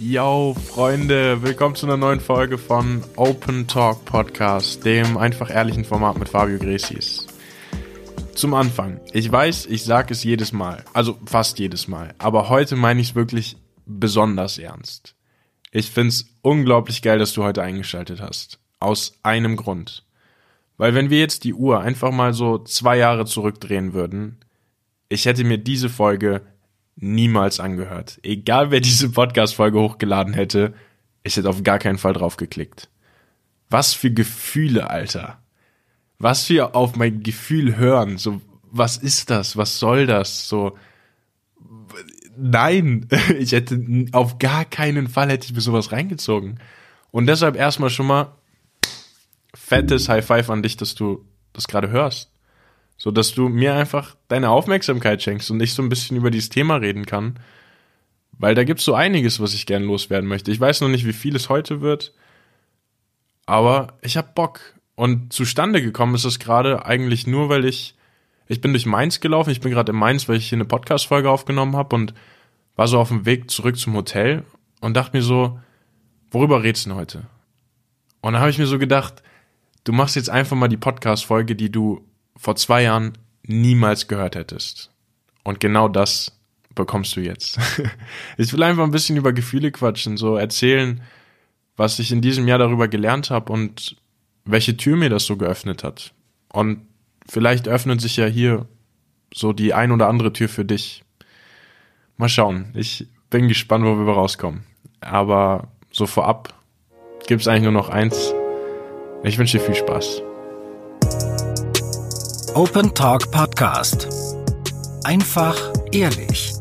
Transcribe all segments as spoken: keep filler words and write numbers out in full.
Yo, Freunde, willkommen zu einer neuen Folge von Open Talk Podcast, dem einfach ehrlichen Format mit Fabio Gresis. Zum Anfang, ich weiß, ich sage es jedes Mal, also fast jedes Mal, aber heute meine ich es wirklich besonders ernst. Ich find's unglaublich geil, dass du heute eingeschaltet hast. Aus einem Grund. Weil wenn wir jetzt die Uhr einfach mal so zwei Jahre zurückdrehen würden, ich hätte mir diese Folge niemals angehört. Egal wer diese Podcast-Folge hochgeladen hätte, ich hätte auf gar keinen Fall drauf geklickt. Was für Gefühle, Alter. Was für auf mein Gefühl hören. So, was ist das? Was soll das? So, nein, ich hätte auf gar keinen Fall hätte ich mir sowas reingezogen. Und deshalb erstmal schon mal fettes High Five an dich, dass du das gerade hörst. So, dass du mir einfach deine Aufmerksamkeit schenkst und ich so ein bisschen über dieses Thema reden kann. Weil da gibt's so einiges, was ich gerne loswerden möchte. Ich weiß noch nicht, wie viel es heute wird, aber ich hab Bock. Und zustande gekommen ist es gerade eigentlich nur, weil ich, ich bin durch Mainz gelaufen, ich bin gerade in Mainz, weil ich hier eine Podcast-Folge aufgenommen habe und war so auf dem Weg zurück zum Hotel und dachte mir so, worüber redest du denn heute? Und dann habe ich mir so gedacht, du machst jetzt einfach mal die Podcast-Folge, die du vor zwei Jahren niemals gehört hättest. Und genau das bekommst du jetzt. Ich will einfach ein bisschen über Gefühle quatschen, so erzählen, was ich in diesem Jahr darüber gelernt habe und welche Tür mir das so geöffnet hat. Und vielleicht öffnet sich ja hier so die ein oder andere Tür für dich. Mal schauen. Ich bin gespannt, wo wir rauskommen. Aber so vorab gibt's eigentlich nur noch eins. Ich wünsche dir viel Spaß. Open Talk Podcast. Einfach ehrlich.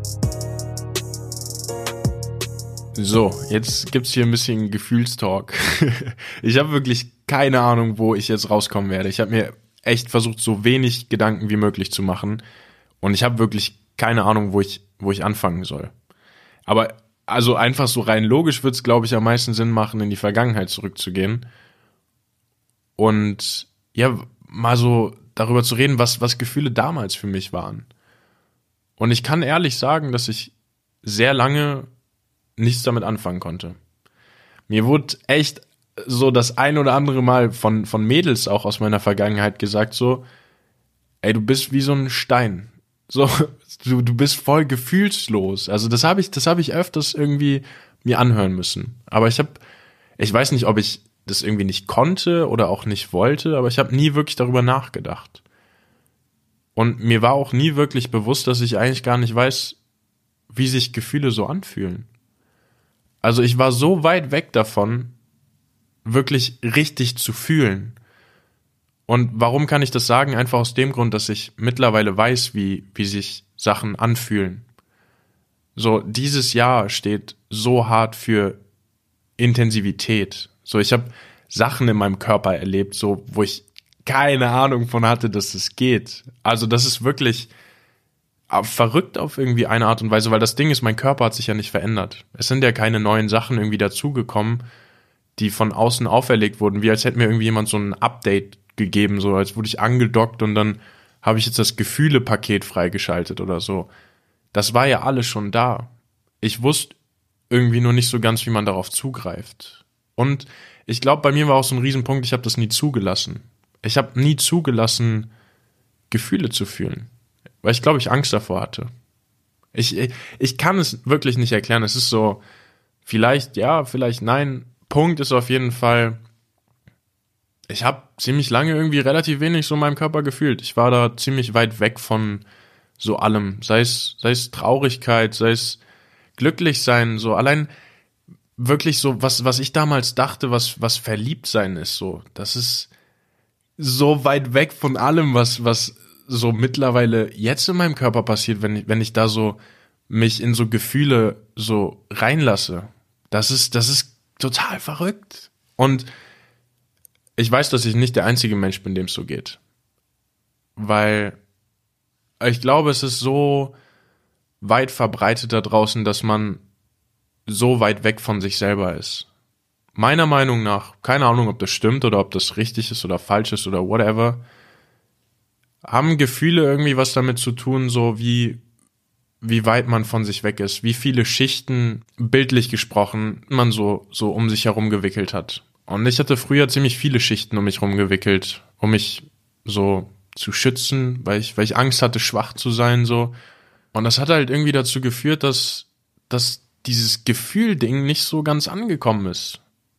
So, jetzt gibt's hier ein bisschen Gefühlstalk. Ich habe wirklich keine Ahnung, wo ich jetzt rauskommen werde. Ich habe mir echt versucht, so wenig Gedanken wie möglich zu machen. Und ich habe wirklich keine Ahnung, wo ich, wo ich anfangen soll. Aber also einfach so rein logisch wird's, glaube ich, am meisten Sinn machen, in die Vergangenheit zurückzugehen. Und ja, mal so darüber zu reden, was, was Gefühle damals für mich waren. Und ich kann ehrlich sagen, dass ich sehr lange nichts damit anfangen konnte. Mir wurde echt so das ein oder andere Mal von, von Mädels auch aus meiner Vergangenheit gesagt so, ey, du bist wie so ein Stein. So, du, du bist voll gefühlslos. Also das habe ich, das habe ich öfters irgendwie mir anhören müssen. Aber ich habe, ich weiß nicht, ob ich das irgendwie nicht konnte oder auch nicht wollte, aber ich habe nie wirklich darüber nachgedacht. Und mir war auch nie wirklich bewusst, dass ich eigentlich gar nicht weiß, wie sich Gefühle so anfühlen. Also ich war so weit weg davon, wirklich richtig zu fühlen. Und warum kann ich das sagen? Einfach aus dem Grund, dass ich mittlerweile weiß, wie, wie sich Sachen anfühlen. So, dieses Jahr steht so hart für Intensivität. So, ich habe Sachen in meinem Körper erlebt, so, wo ich keine Ahnung von hatte, dass es geht. Also das ist wirklich verrückt auf irgendwie eine Art und Weise, weil das Ding ist, mein Körper hat sich ja nicht verändert. Es sind ja keine neuen Sachen irgendwie dazugekommen, die von außen auferlegt wurden, wie als hätte mir irgendwie jemand so ein Update gegeben, so als wurde ich angedockt und dann habe ich jetzt das Gefühle-Paket freigeschaltet oder so. Das war ja alles schon da. Ich wusste irgendwie nur nicht so ganz, wie man darauf zugreift. Und ich glaube, bei mir war auch so ein Riesenpunkt, ich habe das nie zugelassen. Ich habe nie zugelassen, Gefühle zu fühlen, weil ich glaube, ich Angst davor hatte. Ich, ich, ich kann es wirklich nicht erklären. Es ist so, vielleicht ja, vielleicht nein. Punkt ist auf jeden Fall, ich habe ziemlich lange irgendwie relativ wenig so in meinem Körper gefühlt. Ich war da ziemlich weit weg von so allem. Sei es, sei es Traurigkeit, sei es glücklich sein, so allein wirklich so, was, was ich damals dachte, was, was verliebt sein ist, so, das ist so weit weg von allem, was, was so mittlerweile jetzt in meinem Körper passiert, wenn ich, wenn ich da so mich in so Gefühle so reinlasse. Das ist, das ist total verrückt. Und ich weiß, dass ich nicht der einzige Mensch bin, dem es so geht. Weil ich glaube, es ist so weit verbreitet da draußen, dass man so weit weg von sich selber ist. Meiner Meinung nach, keine Ahnung, ob das stimmt oder ob das richtig ist oder falsch ist oder whatever, haben Gefühle irgendwie was damit zu tun, so wie wie weit man von sich weg ist, wie viele Schichten, bildlich gesprochen, man so, so um sich herum gewickelt hat. Und ich hatte früher ziemlich viele Schichten um mich herum gewickelt, um mich so zu schützen, weil ich, weil ich Angst hatte, schwach zu sein, so. Und das hat halt irgendwie dazu geführt, dass, dass dieses Gefühl-Ding nicht so ganz angekommen ist.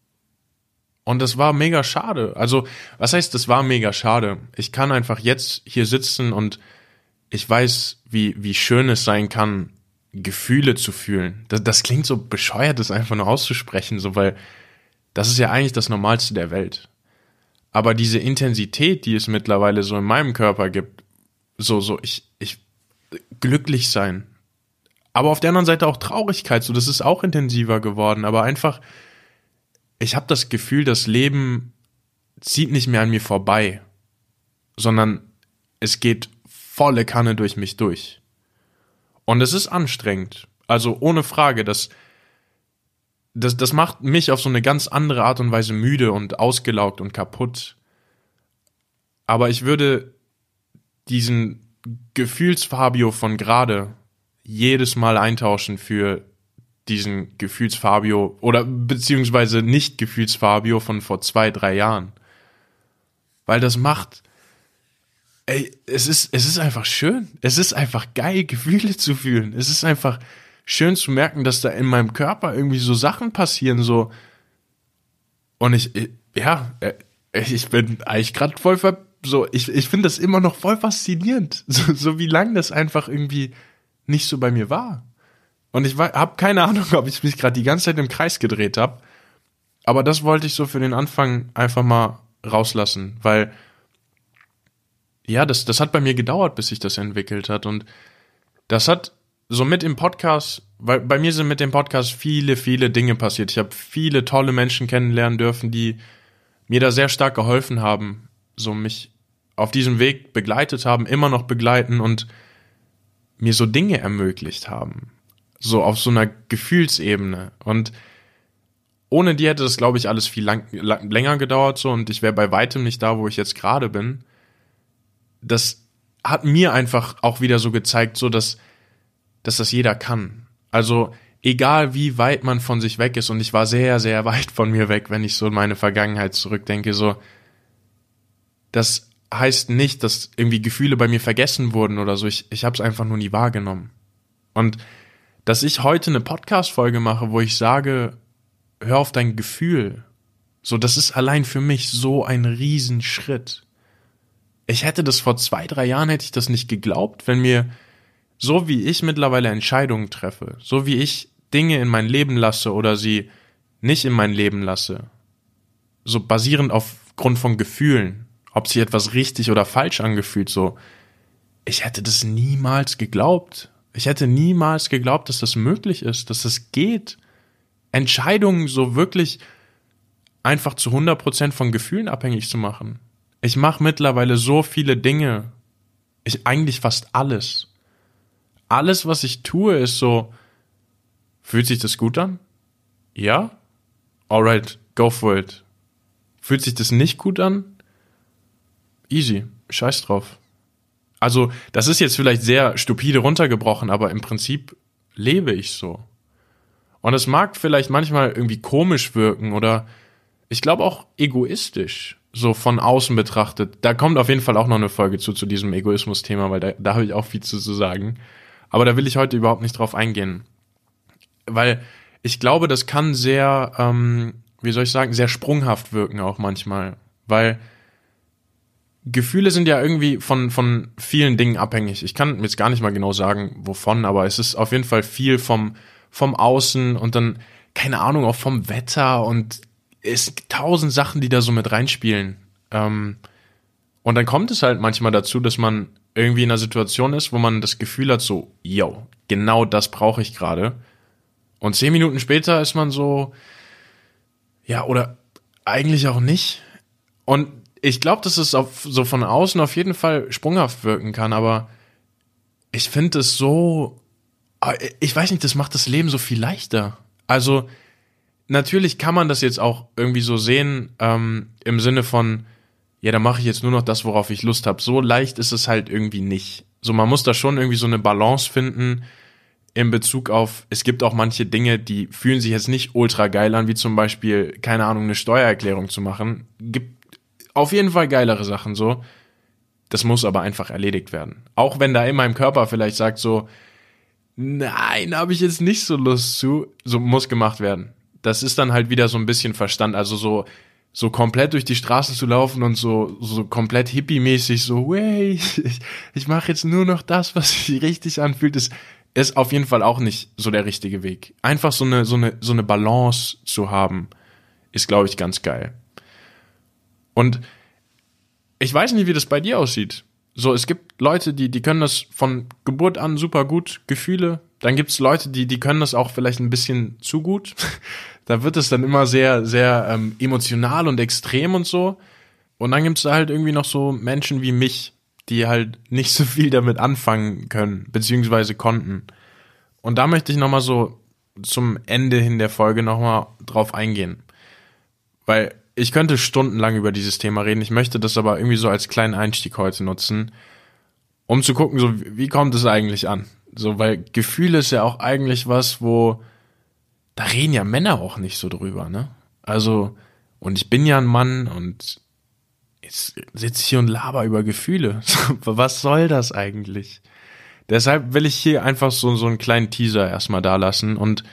Und das war mega schade. Also, was heißt, das war mega schade? Ich kann einfach jetzt hier sitzen und ich weiß, wie, wie schön es sein kann, Gefühle zu fühlen. Das, das klingt so bescheuert, das einfach nur auszusprechen, so, weil das ist ja eigentlich das Normalste der Welt. Aber diese Intensität, die es mittlerweile so in meinem Körper gibt, so, so, ich, ich, glücklich sein. Aber auf der anderen Seite auch Traurigkeit, so, das ist auch intensiver geworden, aber einfach, ich habe das Gefühl, das Leben zieht nicht mehr an mir vorbei, sondern es geht volle Kanne durch mich durch. Und es ist anstrengend. Also ohne Frage, das, das, das macht mich auf so eine ganz andere Art und Weise müde und ausgelaugt und kaputt. Aber ich würde diesen Gefühlsfabio von gerade jedes Mal eintauschen für diesen Gefühlsfabio oder beziehungsweise nicht Gefühlsfabio von vor zwei, drei Jahren. Weil das macht, ey, es ist, es ist einfach schön. Es ist einfach geil, Gefühle zu fühlen. Es ist einfach schön zu merken, dass da in meinem Körper irgendwie so Sachen passieren, so. Und ich, ja, ich bin eigentlich gerade voll, ver- so, ich, ich finde das immer noch voll faszinierend. So, so wie lange das einfach irgendwie nicht so bei mir war. Und ich habe keine Ahnung, ob ich mich gerade die ganze Zeit im Kreis gedreht habe. Aber das wollte ich so für den Anfang einfach mal rauslassen, weil ja, das, das hat bei mir gedauert, bis sich das entwickelt hat. Und das hat so mit im Podcast, weil bei mir sind mit dem Podcast viele, viele Dinge passiert. Ich habe viele tolle Menschen kennenlernen dürfen, die mir da sehr stark geholfen haben, so mich auf diesem Weg begleitet haben, immer noch begleiten und mir so Dinge ermöglicht haben. So auf so einer Gefühlsebene. Und ohne die hätte das, glaube ich, alles viel lang, lang, länger gedauert so und ich wäre bei weitem nicht da, wo ich jetzt gerade bin. Das hat mir einfach auch wieder so gezeigt, so dass, dass das jeder kann. Also egal wie weit man von sich weg ist, und ich war sehr, sehr weit von mir weg, wenn ich so in meine Vergangenheit zurückdenke, so, das heißt nicht, dass irgendwie Gefühle bei mir vergessen wurden oder so. Ich, ich habe es einfach nur nie wahrgenommen. Und dass ich heute eine Podcast-Folge mache, wo ich sage, hör auf dein Gefühl, so, das ist allein für mich so ein Riesenschritt. Ich hätte das vor zwei, drei Jahren, hätte ich das nicht geglaubt, wenn mir, so wie ich mittlerweile Entscheidungen treffe, so wie ich Dinge in mein Leben lasse oder sie nicht in mein Leben lasse, so basierend aufgrund von Gefühlen, ob sich etwas richtig oder falsch angefühlt, so, ich hätte das niemals geglaubt. Ich hätte niemals geglaubt, dass das möglich ist, dass das geht. Entscheidungen so wirklich einfach zu hundert Prozent von Gefühlen abhängig zu machen. Ich mache mittlerweile so viele Dinge, ich eigentlich fast alles. Alles, was ich tue, ist so, fühlt sich das gut an? Ja? Alright, go for it. Fühlt sich das nicht gut an? Easy, scheiß drauf. Also, das ist jetzt vielleicht sehr stupide runtergebrochen, aber im Prinzip lebe ich so. Und es mag vielleicht manchmal irgendwie komisch wirken oder ich glaube auch egoistisch, so von außen betrachtet. Da kommt auf jeden Fall auch noch eine Folge zu, zu diesem Egoismus-Thema, weil da, da habe ich auch viel zu, zu sagen. Aber da will ich heute überhaupt nicht drauf eingehen. Weil ich glaube, das kann sehr, ähm, wie soll ich sagen, sehr sprunghaft wirken auch manchmal. Weil Gefühle sind ja irgendwie von, von vielen Dingen abhängig. Ich kann jetzt gar nicht mal genau sagen, wovon, aber es ist auf jeden Fall viel vom, vom Außen und dann, keine Ahnung, auch vom Wetter und es gibt tausend Sachen, die da so mit reinspielen. Ähm, und dann kommt es halt manchmal dazu, dass man irgendwie in einer Situation ist, wo man das Gefühl hat, so, yo, genau das brauche ich gerade. Und zehn Minuten später ist man so, ja, oder eigentlich auch nicht. Und ich glaube, dass es auf, so von außen auf jeden Fall sprunghaft wirken kann, aber ich finde es so, ich weiß nicht, das macht das Leben so viel leichter. Also natürlich kann man das jetzt auch irgendwie so sehen, ähm, im Sinne von, ja, dann mache ich jetzt nur noch das, worauf ich Lust habe. So leicht ist es halt irgendwie nicht. So, man muss da schon irgendwie so eine Balance finden, in Bezug auf, es gibt auch manche Dinge, die fühlen sich jetzt nicht ultra geil an, wie zum Beispiel, keine Ahnung, eine Steuererklärung zu machen. Gibt auf jeden Fall geilere Sachen so. Das muss aber einfach erledigt werden. Auch wenn da in meinem Körper vielleicht sagt so, nein, habe ich jetzt nicht so Lust zu, so muss gemacht werden. Das ist dann halt wieder so ein bisschen Verstand, also so so komplett durch die Straße zu laufen und so so komplett hippie-mäßig so, hey, ich, ich mache jetzt nur noch das, was sich richtig anfühlt, ist ist auf jeden Fall auch nicht so der richtige Weg. Einfach so eine so eine so eine Balance zu haben, ist, glaube ich, ganz geil. Und ich weiß nicht, wie das bei dir aussieht. So, es gibt Leute, die, die können das von Geburt an super gut, Gefühle. Dann gibt's Leute, die, die können das auch vielleicht ein bisschen zu gut. Da wird es dann immer sehr, sehr ähm, emotional und extrem und so. Und dann gibt's da halt irgendwie noch so Menschen wie mich, die halt nicht so viel damit anfangen können, beziehungsweise konnten. Und da möchte ich nochmal so zum Ende hin der Folge nochmal drauf eingehen. Weil ich könnte stundenlang über dieses Thema reden. Ich möchte das aber irgendwie so als kleinen Einstieg heute nutzen, um zu gucken, so wie kommt es eigentlich an? So, weil Gefühle ist ja auch eigentlich was, wo da reden ja Männer auch nicht so drüber, ne? Also, und ich bin ja ein Mann und jetzt sitze ich hier und laber über Gefühle. Was soll das eigentlich? Deshalb will ich hier einfach so, so einen kleinen Teaser erstmal da lassen und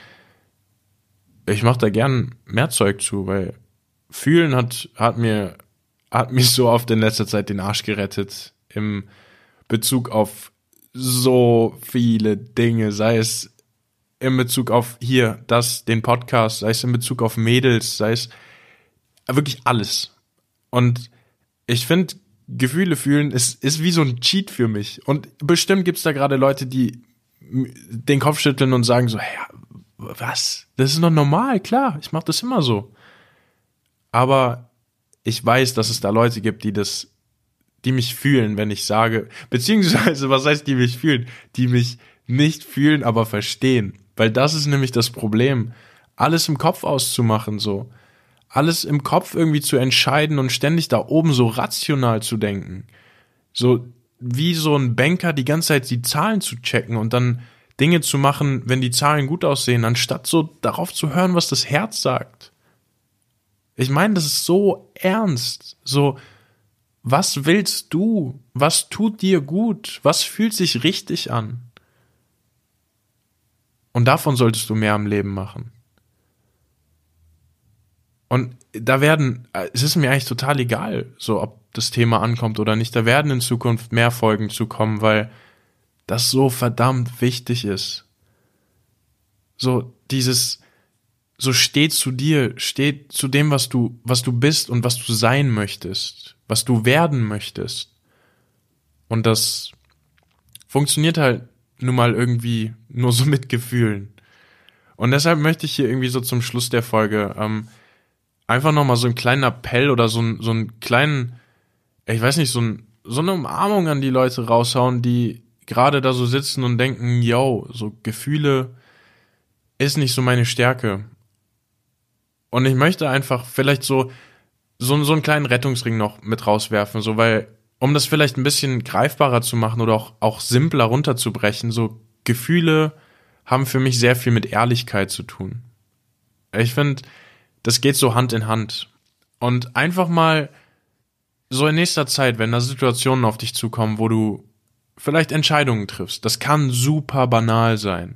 ich mache da gern mehr Zeug zu, weil Fühlen hat, hat mir, hat mich so oft in letzter Zeit den Arsch gerettet im Bezug auf so viele Dinge, sei es in Bezug auf hier, das, den Podcast, sei es in Bezug auf Mädels, sei es wirklich alles. Und ich finde, Gefühle fühlen ist, ist wie so ein Cheat für mich. Und bestimmt gibt's da gerade Leute, die den Kopf schütteln und sagen so, hey, was? Das ist doch normal, klar, ich mache das immer so. Aber ich weiß, dass es da Leute gibt, die das, die mich fühlen, wenn ich sage, beziehungsweise, was heißt, die mich fühlen? Die mich nicht fühlen, aber verstehen. Weil das ist nämlich das Problem, alles im Kopf auszumachen, so. Alles im Kopf irgendwie zu entscheiden und ständig da oben so rational zu denken. So wie so ein Banker die ganze Zeit die Zahlen zu checken und dann Dinge zu machen, wenn die Zahlen gut aussehen, anstatt so darauf zu hören, was das Herz sagt. Ich meine, das ist so ernst. So, was willst du? Was tut dir gut? Was fühlt sich richtig an? Und davon solltest du mehr im Leben machen. Und da werden, es ist mir eigentlich total egal, so ob das Thema ankommt oder nicht, da werden in Zukunft mehr Folgen zu kommen, weil das so verdammt wichtig ist. So dieses, so steh zu dir, steh zu dem, was du, was du bist und was du sein möchtest, was du werden möchtest. Und das funktioniert halt nun mal irgendwie nur so mit Gefühlen. Und deshalb möchte ich hier irgendwie so zum Schluss der Folge ähm, einfach nochmal so einen kleinen Appell oder so, ein, so einen kleinen, ich weiß nicht, so, ein, so eine Umarmung an die Leute raushauen, die gerade da so sitzen und denken, yo, so Gefühle ist nicht so meine Stärke. Und ich möchte einfach vielleicht so, so, so einen kleinen Rettungsring noch mit rauswerfen, so, weil, um das vielleicht ein bisschen greifbarer zu machen oder auch, auch simpler runterzubrechen, so Gefühle haben für mich sehr viel mit Ehrlichkeit zu tun. Ich finde, das geht so Hand in Hand. Und einfach mal so in nächster Zeit, wenn da Situationen auf dich zukommen, wo du vielleicht Entscheidungen triffst, das kann super banal sein.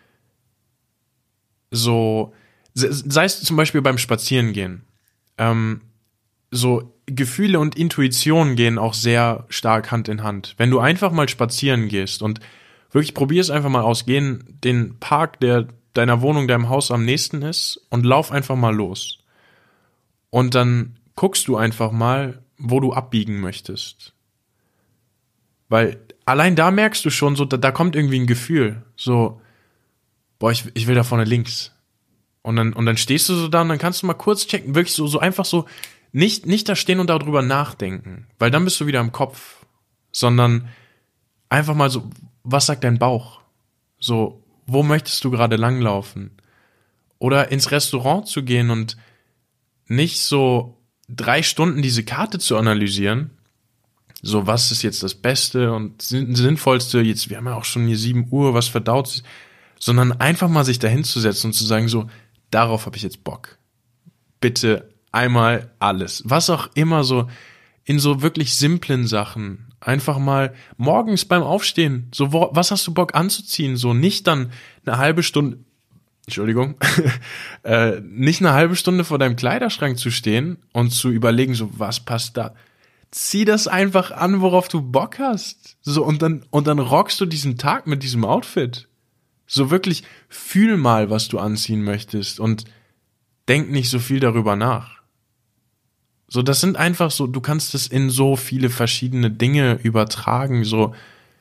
So, sei es zum Beispiel beim Spazierengehen. Ähm, so Gefühle und Intuition gehen auch sehr stark Hand in Hand. Wenn du einfach mal spazieren gehst und wirklich probier es einfach mal aus, geh in den Park, der deiner Wohnung, deinem Haus am nächsten ist und lauf einfach mal los. Und dann guckst du einfach mal, wo du abbiegen möchtest. Weil allein da merkst du schon, so da, da kommt irgendwie ein Gefühl, so, boah, ich, ich will da vorne links. Und dann, und dann stehst du so da und dann kannst du mal kurz checken, wirklich so, so einfach so, nicht, nicht da stehen und darüber nachdenken, weil dann bist du wieder im Kopf, sondern einfach mal so, was sagt dein Bauch? So, wo möchtest du gerade langlaufen? Oder ins Restaurant zu gehen und nicht so drei Stunden diese Karte zu analysieren, so was ist jetzt das Beste und Sinnvollste, jetzt, wir haben ja auch schon hier sieben Uhr, was verdaut sich, sondern einfach mal sich dahin zu setzen und zu sagen so, darauf habe ich jetzt Bock. Bitte einmal alles. Was auch immer so in so wirklich simplen Sachen. Einfach mal morgens beim Aufstehen, so was hast du Bock anzuziehen? So nicht dann eine halbe Stunde, Entschuldigung, äh, nicht eine halbe Stunde vor deinem Kleiderschrank zu stehen und zu überlegen, so was passt da? Zieh das einfach an, worauf du Bock hast. So und dann und dann rockst du diesen Tag mit diesem Outfit. So wirklich fühl mal, was du anziehen möchtest und denk nicht so viel darüber nach. So, das sind einfach so, du kannst es in so viele verschiedene Dinge übertragen, so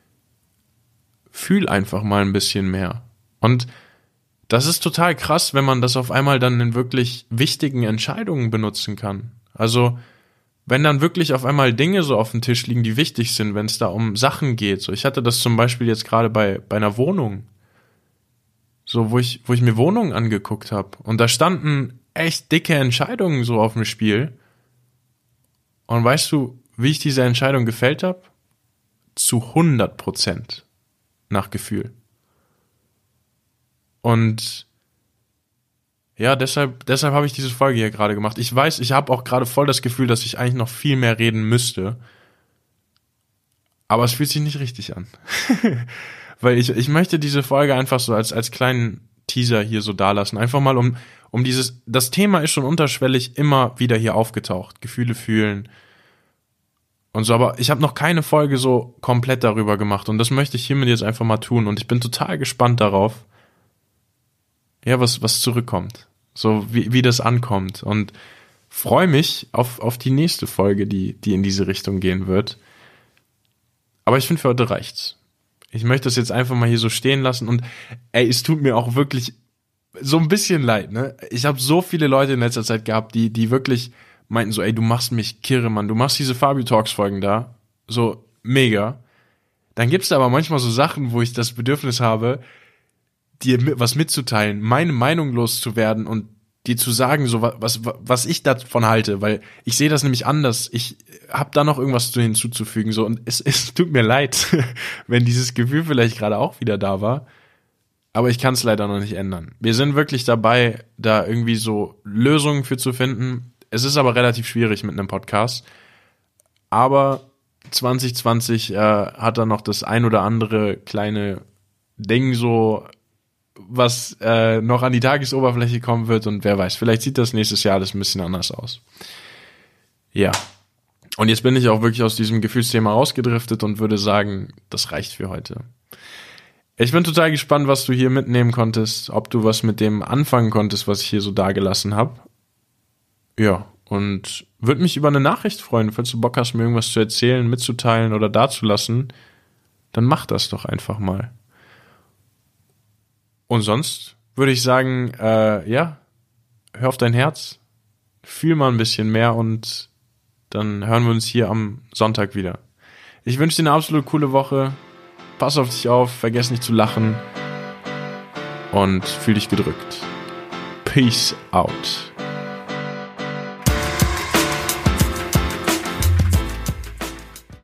fühl einfach mal ein bisschen mehr. Und das ist total krass, wenn man das auf einmal dann in wirklich wichtigen Entscheidungen benutzen kann. Also, wenn dann wirklich auf einmal Dinge so auf dem Tisch liegen, die wichtig sind, wenn es da um Sachen geht. So, ich hatte das zum Beispiel jetzt gerade bei, bei einer Wohnung. So, wo ich, wo ich mir Wohnungen angeguckt habe. Und da standen echt dicke Entscheidungen so auf dem Spiel. Und weißt du, wie ich diese Entscheidung gefällt habe? Zu hundert Prozent nach Gefühl. Und ja, deshalb, deshalb habe ich diese Folge hier gerade gemacht. Ich weiß, ich habe auch gerade voll das Gefühl, dass ich eigentlich noch viel mehr reden müsste. Aber es fühlt sich nicht richtig an. Weil ich, ich möchte diese Folge einfach so als, als kleinen Teaser hier so dalassen. Einfach mal um, um dieses, das Thema ist schon unterschwellig immer wieder hier aufgetaucht. Gefühle fühlen und so, aber ich habe noch keine Folge so komplett darüber gemacht und das möchte ich hiermit jetzt einfach mal tun und ich bin total gespannt darauf, ja, was, was zurückkommt. So, wie, wie das ankommt und freue mich auf, auf die nächste Folge, die, die in diese Richtung gehen wird. Aber ich finde, für heute reicht's. Ich möchte das jetzt einfach mal hier so stehen lassen und ey, es tut mir auch wirklich so ein bisschen leid, ne? Ich habe so viele Leute in letzter Zeit gehabt, die die wirklich meinten so, ey, du machst mich kirre, Mann. Du machst diese Fabio Talks Folgen da, so mega. Dann gibt's da aber manchmal so Sachen, wo ich das Bedürfnis habe, dir was mitzuteilen, meine Meinung loszuwerden und dir zu sagen, so was was ich davon halte, weil ich sehe das nämlich anders. Ich habe da noch irgendwas hinzuzufügen so und es, es tut mir leid, wenn dieses Gefühl vielleicht gerade auch wieder da war. Aber ich kann es leider noch nicht ändern. Wir sind wirklich dabei, da irgendwie so Lösungen für zu finden. Es ist aber relativ schwierig mit einem Podcast. Aber zwanzig zwanzig äh, hat da noch das ein oder andere kleine Ding so, was äh, noch an die Tagesoberfläche kommen wird. Und wer weiß, vielleicht sieht das nächstes Jahr alles ein bisschen anders aus. Ja. Und jetzt bin ich auch wirklich aus diesem Gefühlsthema rausgedriftet und würde sagen, das reicht für heute. Ich bin total gespannt, was du hier mitnehmen konntest, ob du was mit dem anfangen konntest, was ich hier so dagelassen habe. Ja, und würde mich über eine Nachricht freuen, falls du Bock hast, mir irgendwas zu erzählen, mitzuteilen oder dazulassen, dann mach das doch einfach mal. Und sonst würde ich sagen, äh, ja, hör auf dein Herz, fühl mal ein bisschen mehr und dann hören wir uns hier am Sonntag wieder. Ich wünsche dir eine absolut coole Woche. Pass auf dich auf, vergiss nicht zu lachen und fühl dich gedrückt. Peace out.